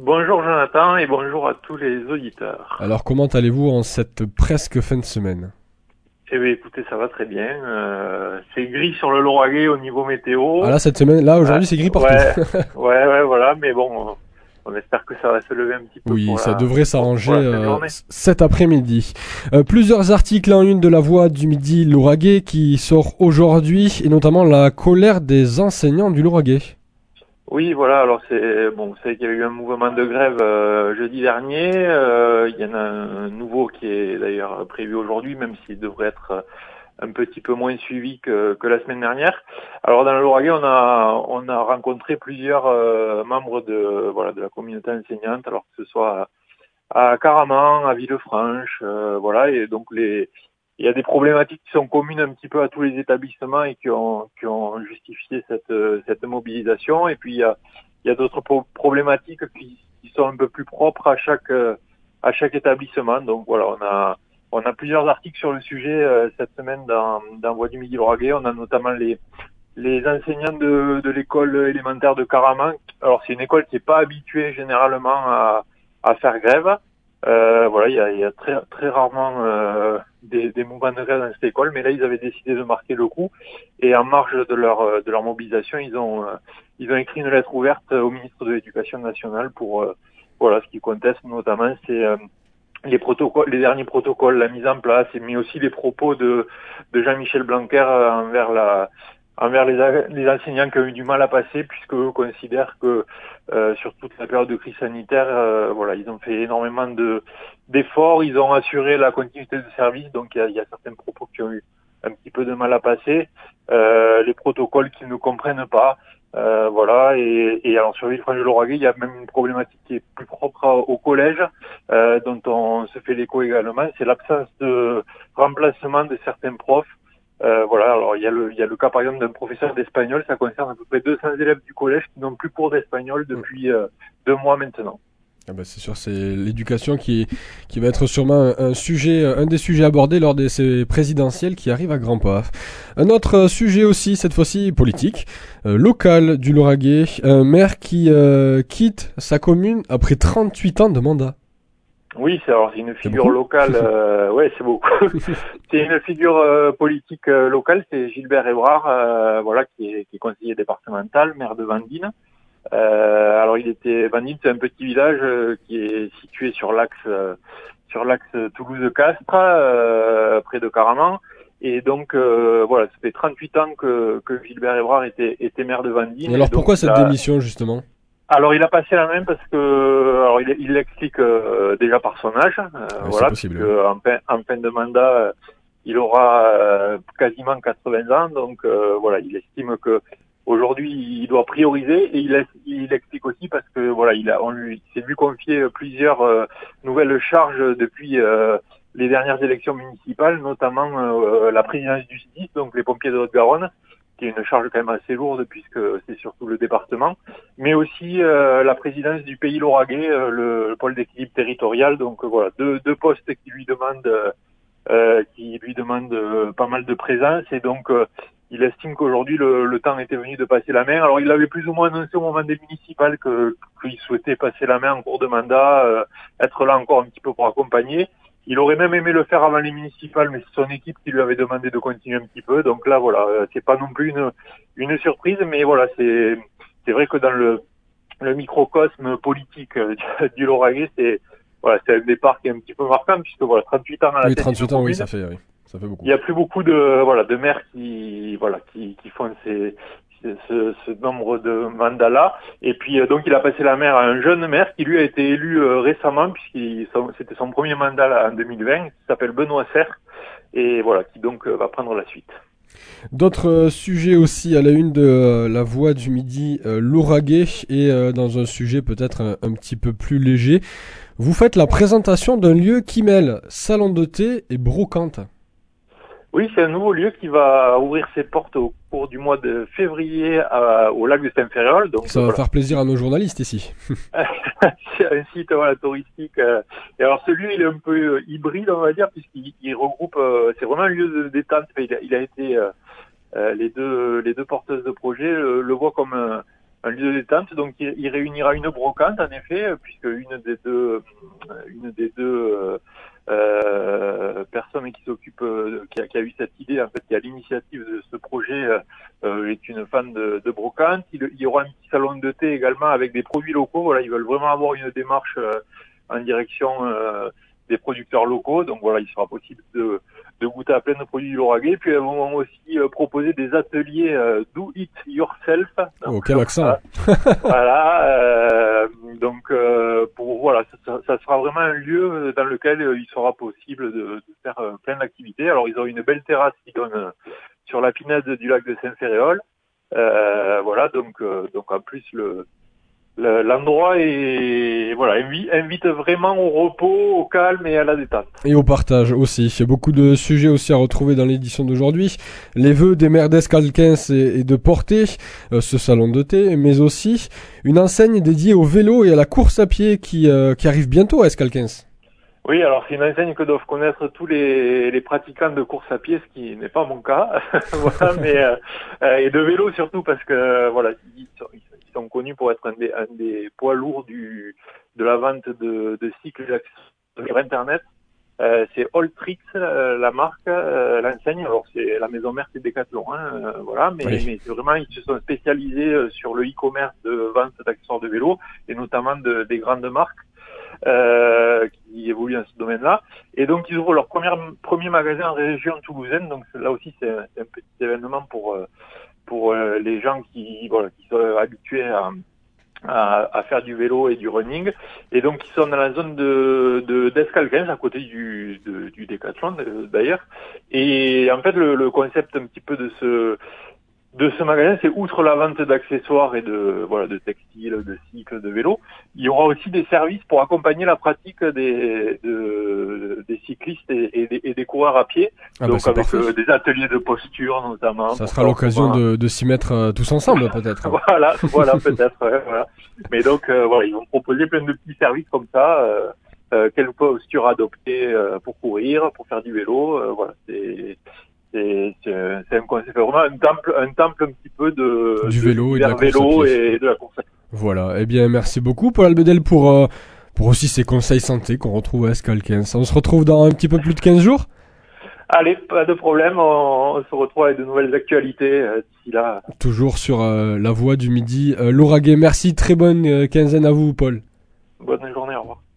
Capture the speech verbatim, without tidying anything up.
Bonjour Jonathan et bonjour à tous les auditeurs. Alors comment allez-vous en cette presque fin de semaine? Eh bien écoutez, ça va très bien. Euh, c'est gris sur le Lauragais au niveau météo. Ah là cette semaine, là Euh, aujourd'hui c'est gris partout. ouais, ouais, ouais, voilà, mais bon, on espère que ça va se lever un petit peu Oui, pour ça la, devrait pour, s'arranger pour la fin de euh, journée. cet après-midi. Euh, plusieurs articles en une de la Voix du Midi Lauragais qui sort aujourd'hui, et notamment la colère des enseignants du Lauragais. Oui, voilà, alors c'est bon, vous savez qu'il y a eu un mouvement de grève euh, jeudi dernier. Euh, il y en a un nouveau qui est d'ailleurs prévu aujourd'hui, même s'il devrait être un petit peu moins suivi que, que la semaine dernière. Alors dans le Lauragais, on a on a rencontré plusieurs euh, membres de voilà de la communauté enseignante, alors que ce soit à, à Caraman, à Villefranche, euh, voilà, et donc les il y a des problématiques qui sont communes un petit peu à tous les établissements et qui ont qui ont justifié cette cette mobilisation. Et puis il y a il y a d'autres pro- problématiques qui, qui sont un peu plus propres à chaque à chaque établissement. Donc voilà, on a on a plusieurs articles sur le sujet euh, cette semaine dans, dans Voix du Midi Lauragais. On a notamment les, les enseignants de, de l'école élémentaire de Caraman. Alors c'est une école qui n'est pas habituée généralement à, à faire grève. Euh, voilà, il y a, il y a très, très rarement euh, des, des mouvements de grève dans cette école, mais là ils avaient décidé de marquer le coup. Et en marge de leur de leur mobilisation, ils ont euh, ils ont écrit une lettre ouverte au ministre de l'Éducation nationale pour euh, voilà, ce qu'ils contestent notamment, c'est euh, les protocoles, les derniers protocoles, la mise en place, mais aussi les propos de, de Jean-Michel Blanquer envers la, envers les, les enseignants qui ont eu du mal à passer, puisque eux considèrent que euh, sur toute la période de crise sanitaire, euh, voilà, ils ont fait énormément de d'efforts, ils ont assuré la continuité de service, donc il y a, il y a certains propos qui ont eu un petit peu de mal à passer, euh, les protocoles qu'ils ne comprennent pas. Euh, voilà, et, et alors sur Villefranche-de-Lauragais, il y a même une problématique qui est plus propre au collège, euh, dont on se fait l'écho également, c'est l'absence de remplacement de certains profs. Euh, voilà, alors il y a le il y a le cas par exemple d'un professeur d'espagnol, ça concerne à peu près deux cents élèves du collège qui n'ont plus cours d'espagnol depuis euh, deux mois maintenant. Ah bah c'est sûr, c'est l'éducation qui, qui va être sûrement un, un sujet, un des sujets abordés lors de ces présidentielles qui arrivent à grands pas. Un autre sujet aussi, cette fois-ci politique, euh, local du Lauragais, un maire qui euh, quitte sa commune après trente-huit ans de mandat. Oui, c'est alors c'est une C'est figure beaucoup? locale, euh, ouais c'est beaucoup. C'est une figure euh, politique euh, locale, c'est Gilbert Ebrard, euh, voilà qui est, qui est conseiller départemental, maire de Vandine. Euh, alors il était Vandine, c'est un petit village euh, qui est situé sur l'axe euh, sur l'axe Toulouse-Castres, euh, près de Caraman. Et donc euh, voilà, ça fait trente-huit ans que, que Gilbert Ebrard était, était maire de Et Vandine. Et alors donc pourquoi il cette a démission justement? alors il a passé la main parce que alors il il l'explique euh, déjà par son âge, euh, Ouais, c'est voilà, possible, puisque oui. en fin, en fin de mandat euh, il aura euh, quasiment quatre-vingts ans, donc euh, voilà, il estime que aujourd'hui il doit prioriser et il, il explique aussi parce que voilà, il a on lui s'est vu confier plusieurs euh, nouvelles charges depuis euh, les dernières élections municipales, notamment euh, la présidence du S D I S, donc les pompiers de Haute-Garonne, qui est une charge quand même assez lourde puisque c'est surtout le département, mais aussi euh, la présidence du Pays Lauragais, euh, le, le pôle d'équilibre territorial. Donc euh, voilà, deux, deux postes qui lui demandent, euh, qui lui demandent euh, pas mal de présence, et donc euh, il estime qu'aujourd'hui le, le temps était venu de passer la main. Alors il l'avait plus ou moins annoncé au moment des municipales que qu'il souhaitait passer la main en cours de mandat, euh, être là encore un petit peu pour accompagner. Il aurait même aimé le faire avant les municipales, mais c'est son équipe qui lui avait demandé de continuer un petit peu. Donc là, voilà, euh, c'est pas non plus une, une surprise, mais voilà, c'est, c'est vrai que dans le, le microcosme politique euh, du Lauragais, c'est, voilà, c'est un départ qui est un petit peu marquant, puisque voilà, trente-huit ans à la Oui, tête d'une trente-huit ans, oui, commune. ça fait, oui, ça fait Il beaucoup. n'y a plus beaucoup de, voilà, de maires qui, voilà, qui, qui font ces, ce, ce nombre de mandats-là. Et puis euh, donc il a passé la main à un jeune maire qui lui a été élu euh, récemment, puisqu'il c'était son premier mandat là, en deux mille vingt, qui s'appelle Benoît Serre, et voilà, qui donc euh, va prendre la suite. D'autres euh, sujets aussi à la une de euh, la Voix du Midi euh, Lauragais, et euh, dans un sujet peut-être un, un petit peu plus léger, vous faites la présentation d'un lieu qui mêle salon de thé et brocante. Oui, c'est un nouveau lieu qui va ouvrir ses portes au cours du mois de février à- au lac de Saint-Ferréol. Donc Ça euh, va voilà, faire plaisir à nos journalistes ici. c'est un site voilà, touristique. euh. Et alors celui, il est un peu euh, hybride, on va dire, puisqu'il il regroupe. euh, c'est vraiment un lieu de détente. Enfin, il, a, il a été euh, euh, les deux les deux porteuses de projet le, le voient comme un, un lieu de détente. Donc il, il réunira une brocante en effet, puisque une des deux, une des deux euh, euh, personnes qui s'occupe, euh, qui, a, qui a eu cette idée, en fait, qui a l'initiative de ce projet, euh, est une fan de, de brocante. Il, il y aura un petit salon de thé également avec des produits locaux. Voilà, ils veulent vraiment avoir une démarche euh, en direction euh, des producteurs locaux. Donc voilà, il sera possible de, de goûter à plein de produits du Lauragais. Puis elles vont aussi euh, proposer des ateliers euh, do it yourself. Oh, quel accent. Voilà, euh, donc euh, pour voilà, ça, ça sera vraiment un lieu dans lequel il sera possible de, de faire euh, plein d'activités. Alors ils ont une belle terrasse qui donne euh, sur la pinède du lac de Saint-Ferréol. Euh, voilà, donc euh, donc en plus le l'endroit est, voilà, invite vraiment au repos, au calme et à la détente. Et au partage aussi. Il y a beaucoup de sujets aussi à retrouver dans l'édition d'aujourd'hui. Les vœux des maires d'Escalquens et de Portet, euh, ce salon de thé, mais aussi une enseigne dédiée au vélo et à la course à pied qui, euh, qui arrive bientôt à Escalquens. Oui, alors c'est une enseigne que doivent connaître tous les, les pratiquants de course à pied, ce qui n'est pas mon cas. Voilà, mais euh, et de vélo surtout parce que voilà, ils sont, ils sont connus pour être un des, un des poids lourds du de la vente de, de cycles sur Internet. Euh, c'est Alltrix, euh, la marque, euh, l'enseigne. Alors c'est la maison mère, c'est Decathlon, hein, euh, voilà, mais, oui. mais c'est vraiment ils se sont spécialisés euh, sur le e-commerce de vente d'accessoires de vélo et notamment de, des grandes marques. Euh, qui évoluent dans ce domaine-là. Et donc, ils ouvrent leur premier, premier magasin en région toulousaine. Donc, là aussi, c'est un, c'est un petit événement pour, pour les gens qui, voilà, qui sont habitués à, à, à faire du vélo et du running. Et donc, ils sont dans la zone de, de, d'Escalquens, à côté du, de, du Décathlon, d'ailleurs. Et en fait, le, le concept un petit peu de ce, de ce magasin, c'est outre la vente d'accessoires et de voilà de textiles, de cycles, de vélos, il y aura aussi des services pour accompagner la pratique des de, des cyclistes et, et, des, et des coureurs à pied. Ah donc bah avec euh, des ateliers de posture notamment. Ça sera l'occasion de, de s'y mettre euh, tous ensemble peut-être. voilà, voilà peut-être. Ouais, voilà. Mais donc euh, voilà, ils vont proposer plein de petits services comme ça. Euh, euh, quelle posture adopter euh, pour courir, pour faire du vélo. Euh, voilà, c'est C'est, c'est, c'est un concept vraiment un temple, un temple un petit peu de du de, vélo, et de, la vélo et de la course à pied. Voilà. Eh bien, merci beaucoup Paul Albedel pour euh, pour aussi ces conseils santé qu'on retrouve à Escalquens. On se retrouve dans un petit peu plus de quinze jours. Allez, pas de problème. On, on se retrouve avec de nouvelles actualités euh, d'ici là. Toujours sur euh, la voie du midi euh, Lauragais. Merci, très bonne euh, quinzaine à vous Paul. Bonne journée, au revoir.